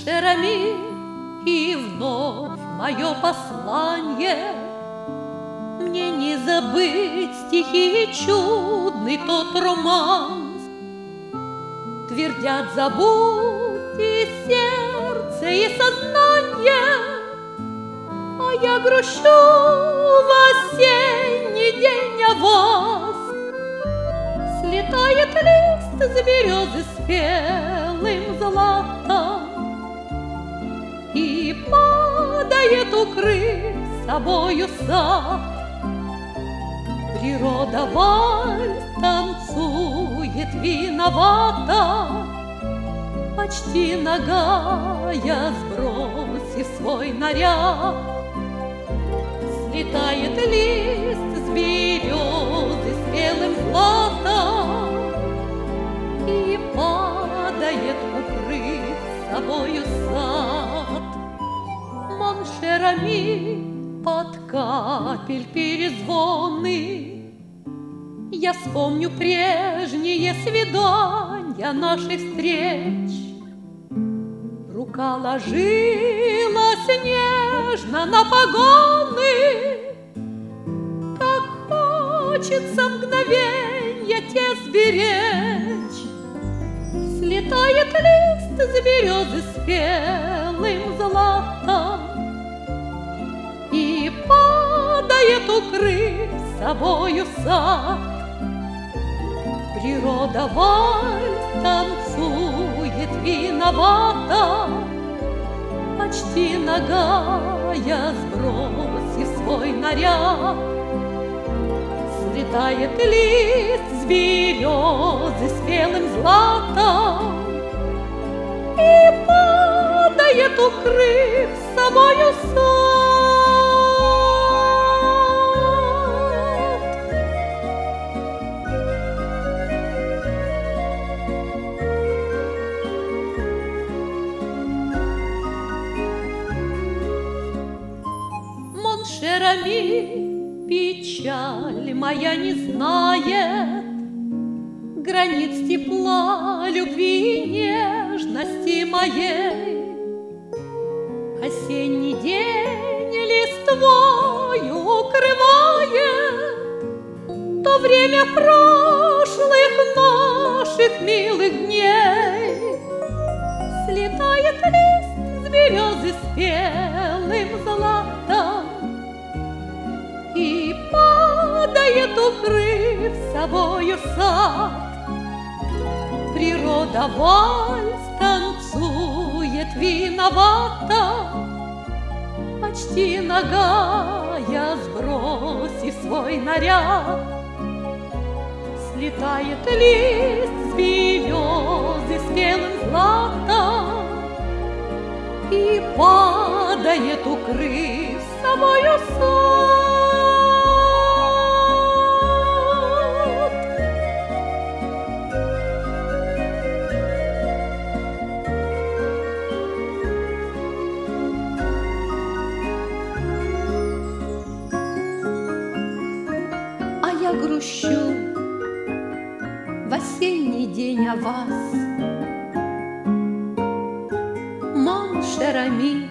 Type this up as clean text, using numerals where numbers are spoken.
Моншерами, и вновь мое послание. Мне не забыть стихи и чудный тот романс. Твердят, забудь и сердце, и сознание, а я грущу в осенний день о вас. Слетает лист с березы спелым златом и падает, укрыв собою сад. Природа вальс танцует виновата, почти нагая, сбросив свой наряд. Слетает лист с березы спелым златом и падает, укрыв собою сад. Моншерами, под капель перезвоны я вспомню прежние свидания наших встреч. Рука ложилась нежно на погоны, как хочется мгновенья те сберечь. Слетает лист с березы спелым златом и падает, укрыв собою сад. Природа вальс танцует виновата, почти нагая, сбросив свой наряд. Слетает лист с березы спелым златом и падает, укрыв собою сад. Моншерами, печаль моя не знает границ тепла, любви и нежности моей. Осенний день листвою укрывает то время прошлых наших милых дней. Слетает лист с березы спелым златом и падает, укрыв собою сад. Природа вальс танцует виновата, почти нагая, сбросив свой наряд. Слетает лист с березы спелым златом и падает, укрыв собою сад. А я грущу в осенний день о вас. Моншерами,